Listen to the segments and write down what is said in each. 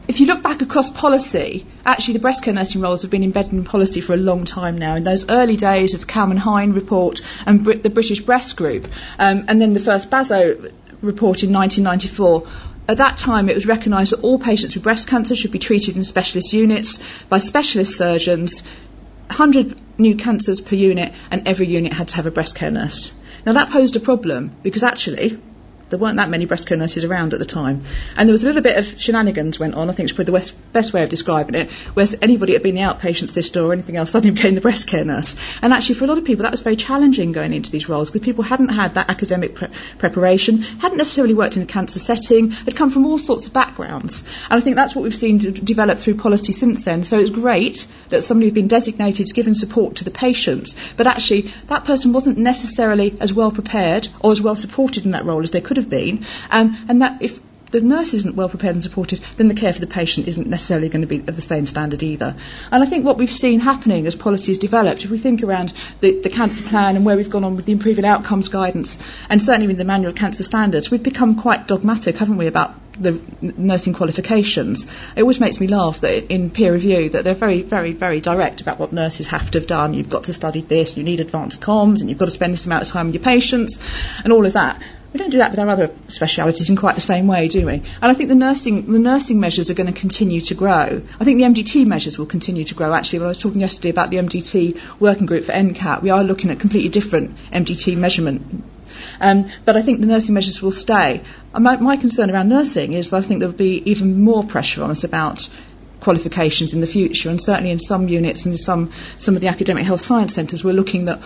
if you look back across policy, actually the breast care nursing roles have been embedded in policy for a long time now. In those early days of the Kalman-Hein report and the British Breast Group, and then the first BASO report in 1994, at that time it was recognised that all patients with breast cancer should be treated in specialist units by specialist surgeons, 100 new cancers per unit, and every unit had to have a breast care nurse. Now that posed a problem because actually there weren't that many breast care nurses around at the time. And there was a little bit of shenanigans went on, I think it's probably the best way of describing it, where anybody had been the outpatient sister or anything else suddenly became the breast care nurse. And actually for a lot of people that was very challenging going into these roles because people hadn't had that academic preparation, hadn't necessarily worked in a cancer setting, had come from all sorts of backgrounds. And I think that's what we've seen develop through policy since then. So it's great that somebody had been designated to give support to the patients, but actually that person wasn't necessarily as well prepared or as well supported in that role as they could have been, and that if the nurse isn't well prepared and supported, then the care for the patient isn't necessarily going to be of the same standard either. And I think what we've seen happening as policy has developed, if we think around the cancer plan and where we've gone on with the improving outcomes guidance, and certainly with the manual cancer standards, we've become quite dogmatic, haven't we, about the nursing qualifications. It always makes me laugh that in peer review that they're very, very, very direct about what nurses have to have done. You've got to study this, you need advanced comms, and you've got to spend this amount of time with your patients, and all of that. We don't do that with our other specialities in quite the same way, do we? And I think the nursing measures are going to continue to grow. I think the MDT measures will continue to grow. Actually, when I was talking yesterday about the MDT working group for NCAT, we are looking at completely different MDT measurement. But I think the nursing measures will stay. My concern around nursing is that I think there will be even more pressure on us about qualifications in the future, and certainly in some units and in some of the academic health science centres, we're looking that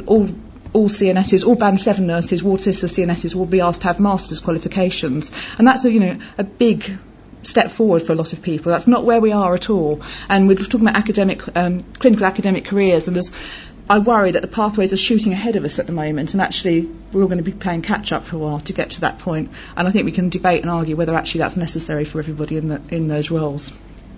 all CNSs, all Band 7 nurses, ward sisters, CNSs will be asked to have master's qualifications. And that's a big step forward for a lot of people. That's not where we are at all. And we're talking about clinical academic careers, and I worry that the pathways are shooting ahead of us at the moment, and actually we're all going to be playing catch up for a while to get to that point. And I think we can debate and argue whether actually that's necessary for everybody in those roles.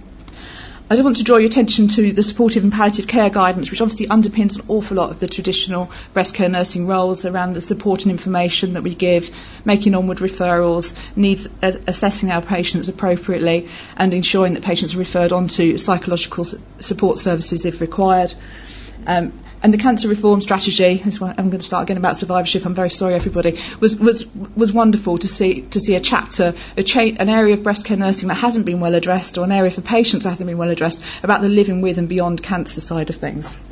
I do want to draw your attention to the supportive and palliative care guidance, which obviously underpins an awful lot of the traditional breast care nursing roles around the support and information that we give, making onward referrals, needs assessing our patients appropriately, and ensuring that patients are referred on to psychological support services if required. And the cancer reform strategy, I'm going to start again about survivorship, I'm very sorry everybody, was wonderful to see a chapter, an area of breast care nursing that hasn't been well addressed, or an area for patients that hasn't been well addressed, about the living with and beyond cancer side of things.